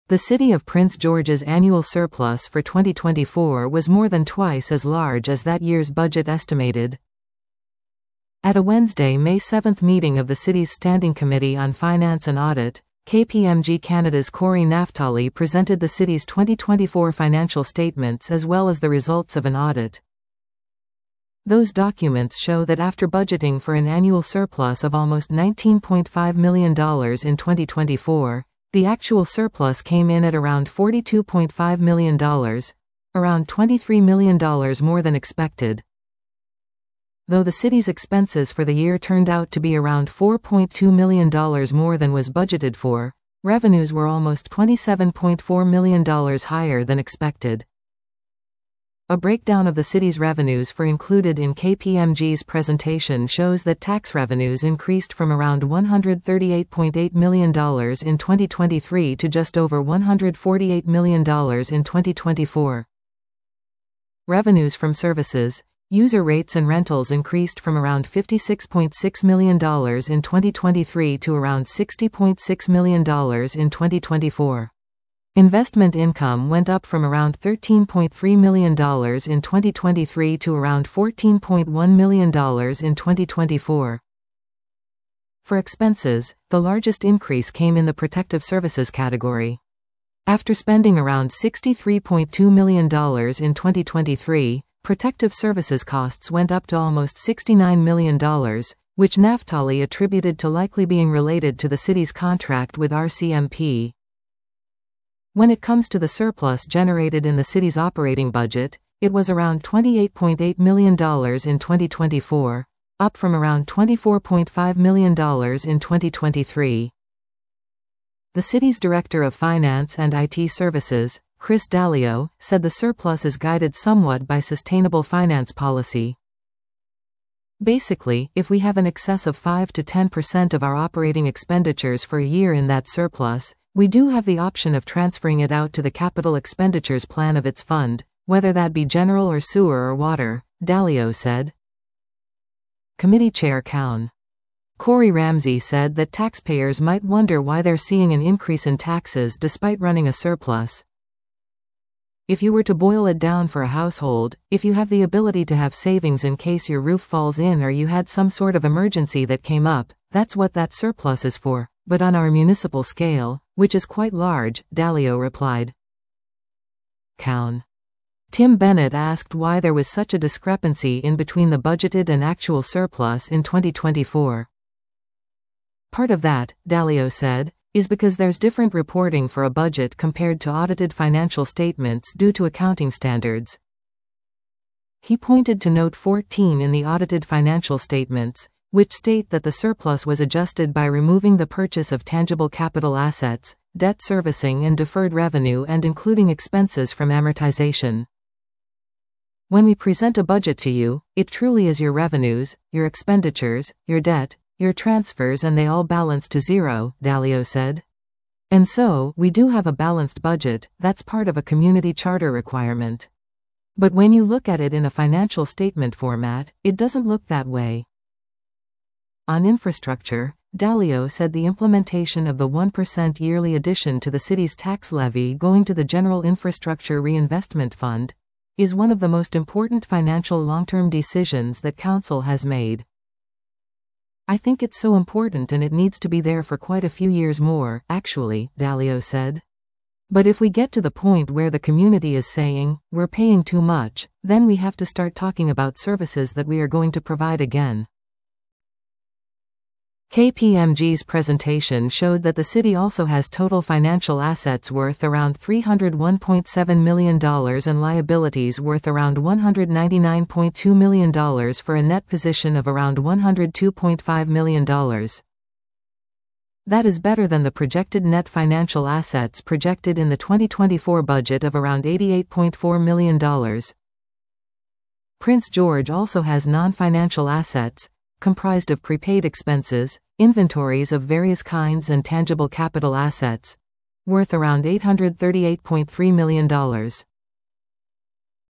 The city of Prince George's annual surplus for 2024 was more than twice as large as that year's budget estimated. At a Wednesday, May 7 meeting of the city's Standing Committee on Finance and Audit, KPMG Canada's Corey Naftali presented the city's 2024 financial statements as well as the results of an audit. Those documents show that after budgeting for an annual surplus of almost $19.5 million in 2024, the actual surplus came in at around $42.5 million, around $23 million more than expected. Though the city's expenses for the year turned out to be around $4.2 million more than was budgeted for, revenues were almost $27.4 million higher than expected. A breakdown of the city's revenues included in KPMG's presentation shows that tax revenues increased from around $138.8 million in 2023 to just over $148 million in 2024. Revenues from services, user rates and rentals increased from around $56.6 million in 2023 to around $60.6 million in 2024. Investment income went up from around $13.3 million in 2023 to around $14.1 million in 2024. For expenses, the largest increase came in the protective services category. After spending around $63.2 million in 2023, protective services costs went up to almost $69 million, which Naftali attributed to likely being related to the city's contract with RCMP. When it comes to the surplus generated in the city's operating budget, it was around $28.8 million in 2024, up from around $24.5 million in 2023. The city's Director of Finance and IT Services, Chris Dalio, said the surplus is guided somewhat by sustainable finance policy. Basically, if we have an excess of 5 to 10% of our operating expenditures for a year in that surplus, we do have the option of transferring it out to the capital expenditures plan of its fund, whether that be general or sewer or water, Dalio said. Committee Chair Cown. Corey Ramsey said that taxpayers might wonder why they're seeing an increase in taxes despite running a surplus. If you were to boil it down for a household, if you have the ability to have savings in case your roof falls in or you had some sort of emergency that came up, that's what that surplus is for. But on our municipal scale, which is quite large, Dalio replied. Cown. Tim Bennett asked why there was such a discrepancy in between the budgeted and actual surplus in 2024. Part of that, Dalio said, is because there's different reporting for a budget compared to audited financial statements due to accounting standards. He pointed to Note 14 in the audited financial statements, which state that the surplus was adjusted by removing the purchase of tangible capital assets, debt servicing and deferred revenue and including expenses from amortization. When we present a budget to you, it truly is your revenues, your expenditures, your debt, your transfers and they all balance to zero, Dalio said. And so, we do have a balanced budget, that's part of a community charter requirement. But when you look at it in a financial statement format, it doesn't look that way. On infrastructure, Dalio said the implementation of the 1% yearly addition to the city's tax levy going to the General Infrastructure Reinvestment Fund is one of the most important financial long-term decisions that Council has made. I think it's so important and it needs to be there for quite a few years more, actually, Dalio said. But if we get to the point where the community is saying, we're paying too much, then we have to start talking about services that we are going to provide again. KPMG's presentation showed that the city also has total financial assets worth around $301.7 million and liabilities worth around $199.2 million for a net position of around $102.5 million. That is better than the projected net financial assets projected in the 2024 budget of around $88.4 million. Prince George also has non-financial assets, comprised of prepaid expenses, inventories of various kinds and tangible capital assets, worth around $838.3 million.